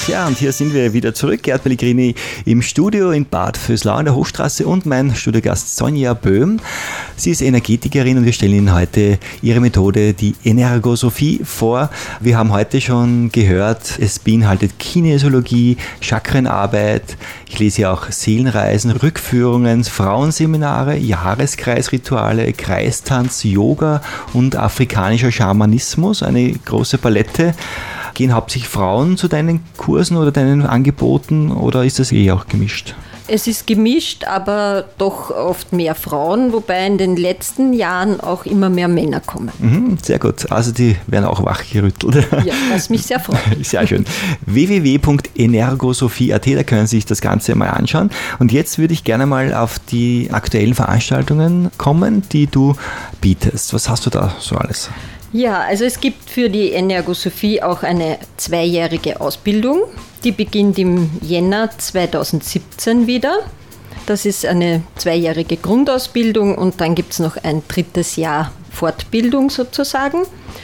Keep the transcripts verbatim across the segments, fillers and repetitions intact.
Ja, und hier sind wir wieder zurück. Gerd Pellegrini im Studio in Bad Vöslau in der Hochstraße und mein Studiogast Sonja Böhm. Sie ist Energetikerin und wir stellen Ihnen heute ihre Methode, die Energosophie, vor. Wir haben heute schon gehört, es beinhaltet Kinesiologie, Chakrenarbeit. Ich lese hier auch Seelenreisen, Rückführungen, Frauenseminare, Jahreskreisrituale, Kreistanz, Yoga und afrikanischer Schamanismus. Eine große Palette. Gehen hauptsächlich Frauen zu deinen Kursen oder deinen Angeboten oder ist das eh auch gemischt? Es ist gemischt, aber doch oft mehr Frauen, wobei in den letzten Jahren auch immer mehr Männer kommen. Mhm, sehr gut, also die werden auch wachgerüttelt. Ja, was mich sehr freut. Sehr schön. w w w punkt energosophie punkt a t, da können Sie sich das Ganze mal anschauen. Und jetzt würde ich gerne mal auf die aktuellen Veranstaltungen kommen, die du bietest. Was hast du da so alles? Ja, also es gibt für die Energosophie auch eine zweijährige Ausbildung. Die beginnt im Jänner zweitausendsiebzehn wieder. Das ist eine zweijährige Grundausbildung und dann gibt es noch ein drittes Jahr Fortbildung sozusagen.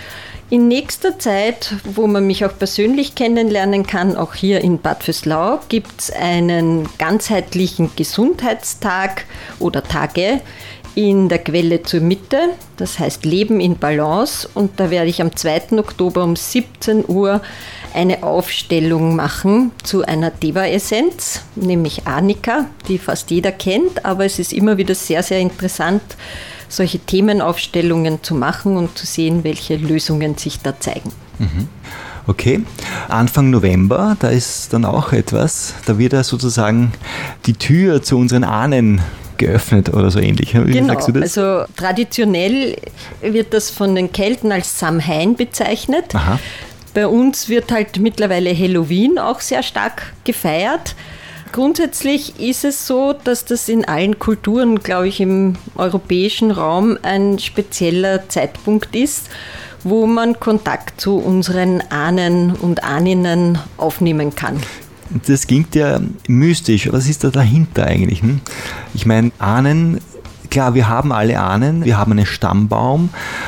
In nächster Zeit, wo man mich auch persönlich kennenlernen kann, auch hier in Bad Vöslau, gibt es einen ganzheitlichen Gesundheitstag oder Tage in der Quelle zur Mitte, das heißt Leben in Balance, und da werde ich am zweiten Oktober um siebzehn Uhr eine Aufstellung machen zu einer Deva-Essenz, nämlich Arnika, die fast jeder kennt, aber es ist immer wieder sehr, sehr interessant, solche Themenaufstellungen zu machen und zu sehen, welche Lösungen sich da zeigen. Mhm. Okay, Anfang November, da ist dann auch etwas, da wird ja sozusagen die Tür zu unseren Ahnen geöffnet oder so ähnlich. Wie genau, sagst du das? Also traditionell wird das von den Kelten als Samhain bezeichnet. Aha. Bei uns wird halt mittlerweile Halloween auch sehr stark gefeiert. Grundsätzlich ist es so, dass das in allen Kulturen, glaube ich, im europäischen Raum ein spezieller Zeitpunkt ist, wo man Kontakt zu unseren Ahnen und Ahninnen aufnehmen kann. Das klingt ja mystisch. Was ist da dahinter eigentlich? Hm? Ich meine, Ahnen, klar, wir haben alle Ahnen, wir haben einen Stammbaum.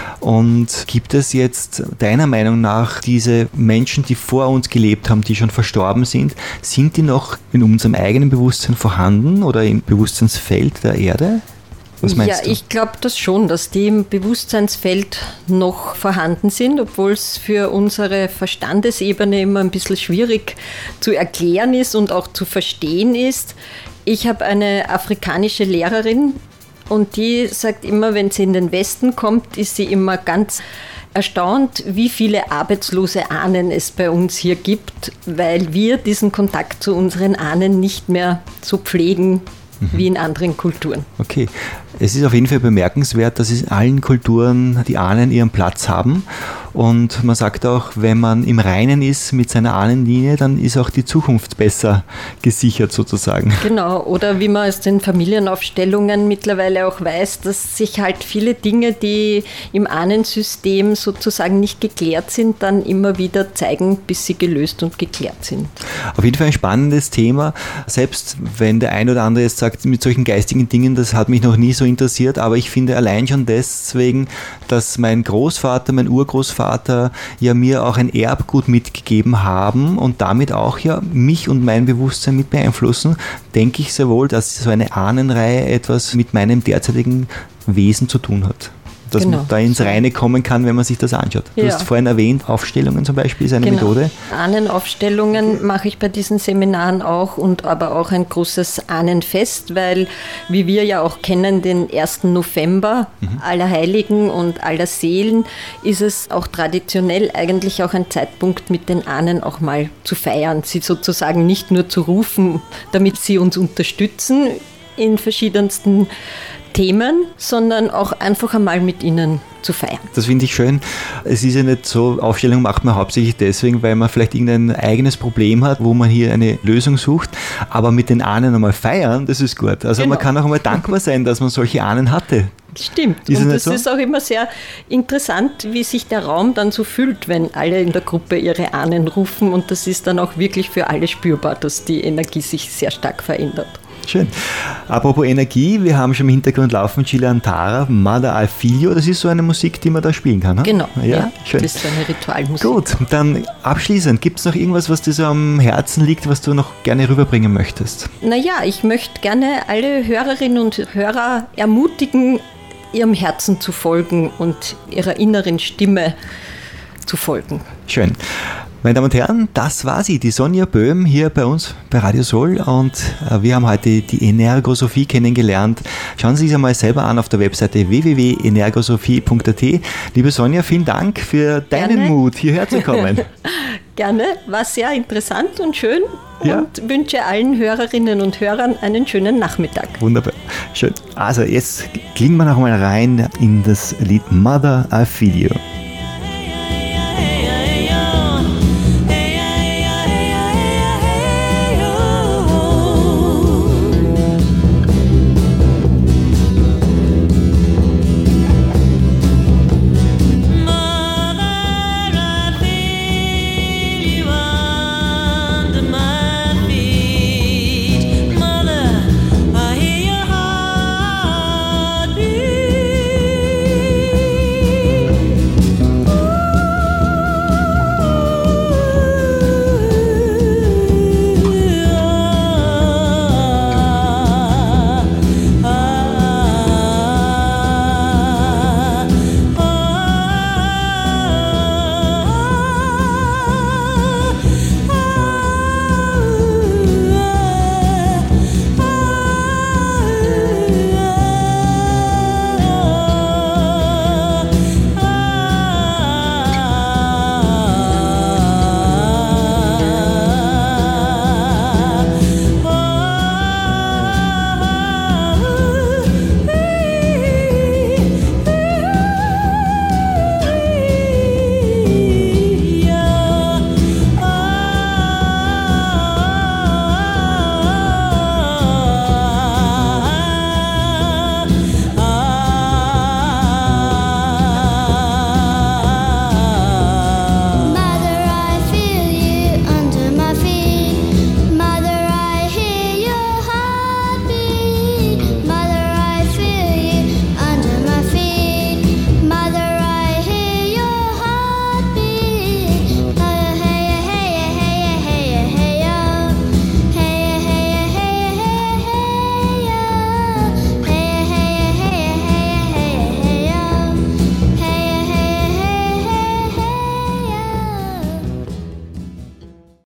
Und gibt es jetzt deiner Meinung nach diese Menschen, die vor uns gelebt haben, die schon verstorben sind, sind die noch in unserem eigenen Bewusstsein vorhanden oder im Bewusstseinsfeld der Erde? Was meinst ja, du? ich glaube das schon, dass die im Bewusstseinsfeld noch vorhanden sind, obwohl es für unsere Verstandesebene immer ein bisschen schwierig zu erklären ist und auch zu verstehen ist. Ich habe eine afrikanische Lehrerin und die sagt immer, wenn sie in den Westen kommt, ist sie immer ganz erstaunt, wie viele arbeitslose Ahnen es bei uns hier gibt, weil wir diesen Kontakt zu unseren Ahnen nicht mehr so pflegen wie in anderen Kulturen. Okay, es ist auf jeden Fall bemerkenswert, dass in allen Kulturen die Ahnen ihren Platz haben und man sagt auch, wenn man im Reinen ist mit seiner Ahnenlinie, dann ist auch die Zukunft besser gesichert sozusagen. Genau, oder wie man aus den Familienaufstellungen mittlerweile auch weiß, dass sich halt viele Dinge, die im Ahnensystem sozusagen nicht geklärt sind, dann immer wieder zeigen, bis sie gelöst und geklärt sind. Auf jeden Fall ein spannendes Thema, selbst wenn der ein oder andere jetzt sagt, mit solchen geistigen Dingen, das hat mich noch nie so interessiert, aber ich finde allein schon deswegen, dass mein Großvater, mein Urgroßvater ja mir auch ein Erbgut mitgegeben haben und damit auch ja mich und mein Bewusstsein mit beeinflussen, denke ich sehr wohl, dass so eine Ahnenreihe etwas mit meinem derzeitigen Wesen zu tun hat. Dass genau. man da ins Reine kommen kann, wenn man sich das anschaut. Du ja. hast vorhin erwähnt, Aufstellungen zum Beispiel ist eine genau. Methode. Ahnenaufstellungen mache ich bei diesen Seminaren auch und aber auch ein großes Ahnenfest, weil, wie wir ja auch kennen, den ersten November mhm. aller Heiligen und aller Seelen ist es auch traditionell eigentlich auch ein Zeitpunkt, mit den Ahnen auch mal zu feiern, sie sozusagen nicht nur zu rufen, damit sie uns unterstützen in verschiedensten Themen, sondern auch einfach einmal mit ihnen zu feiern. Das finde ich schön. Es ist ja nicht so, Aufstellung macht man hauptsächlich deswegen, weil man vielleicht irgendein eigenes Problem hat, wo man hier eine Lösung sucht, aber mit den Ahnen einmal feiern, das ist gut. Also genau. man kann auch einmal dankbar sein, dass man solche Ahnen hatte. Stimmt. Ist und das so? ist auch immer sehr interessant, wie sich der Raum dann so fühlt, wenn alle in der Gruppe ihre Ahnen rufen und das ist dann auch wirklich für alle spürbar, dass die Energie sich sehr stark verändert. Schön. Apropos Energie, wir haben schon im Hintergrund laufen Gila Antara, Mother I Feel You. Das ist so eine Musik, die man da spielen kann. Ne? Genau, ja, ja, schön. Das ist so eine Ritualmusik. Gut, dann abschließend, gibt es noch irgendwas, was dir so am Herzen liegt, was du noch gerne rüberbringen möchtest? Naja, ich möchte gerne alle Hörerinnen und Hörer ermutigen, ihrem Herzen zu folgen und ihrer inneren Stimme zu folgen. Schön. Meine Damen und Herren, das war sie, die Sonja Böhm hier bei uns bei Radio Soul und wir haben heute die Energosophie kennengelernt. Schauen Sie sich einmal selber an auf der Webseite w w w punkt energosophie punkt a t. Liebe Sonja, vielen Dank für deinen Gerne. Mut, hierher zu kommen. Gerne, war sehr interessant und schön Ja. und wünsche allen Hörerinnen und Hörern einen schönen Nachmittag. Wunderbar, schön. Also jetzt klingen wir noch mal rein in das Lied Mother I Feel You.